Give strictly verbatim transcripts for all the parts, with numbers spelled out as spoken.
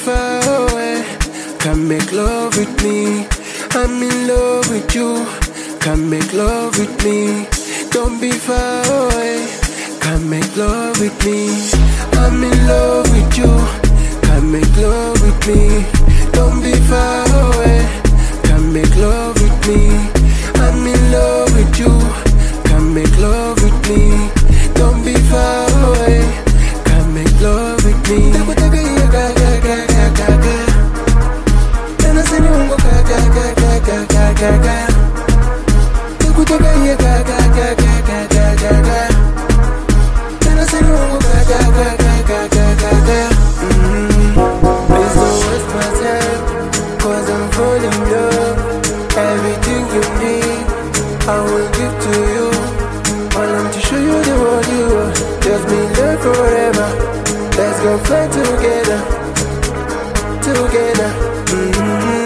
far away. Come make love with me. I'm in love with you. Come make love with me. Don't be far away. Come make love with me. I'm in love with you. Come make love with me. Don't be far away. Come make love with me. I'm in love with you. Come make love with me. Don't be far away. Come make love with me. Take take it, ga ga ga ga ga ga. And I say you go ga ga ga ga ga ga ga ga. Take take it, ga ga ga ga ga ga ga ga. And I say you go ga ga ga ga ga ga ga. Please don't waste my time, 'cause I'm falling in love. Everything you need, I will give to you. I want to show you the world you are. Just me love forever. Let's go fly together, together. Mm-hmm.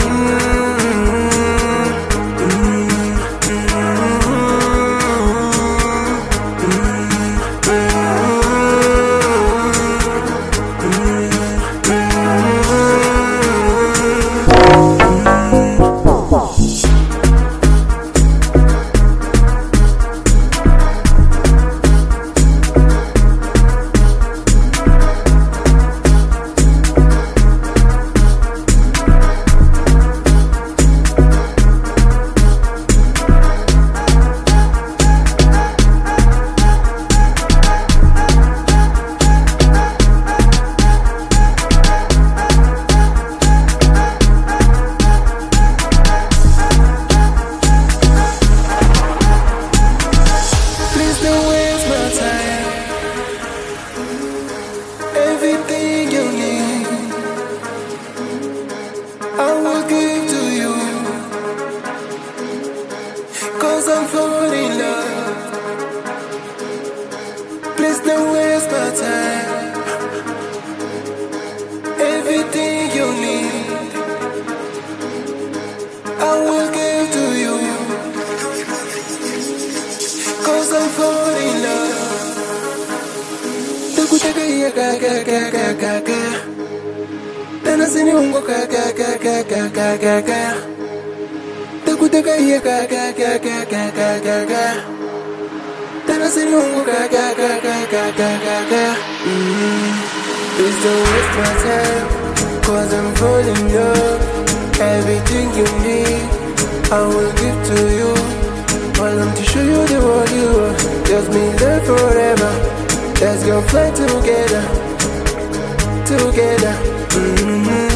Everything you need, I will give to you. 'Cause I'm falling in love. Please don't waste my time. Everything you need, I will give to you. 'Cause I'm falling in love. Take it, ga ga ga ga ga ga. Then I see you go ga ga ga ga ga ga ga ga. Take it, ga ga ga ga ga ga ga ga. Then I see you go ga ga ga ga ga ga ga ga. Please don't waste my time, 'cause I'm falling in love. Everything you need, I will give to you. I want to show you the world you are. Just me love forever. Let's go fly together, together. Mm-hmm.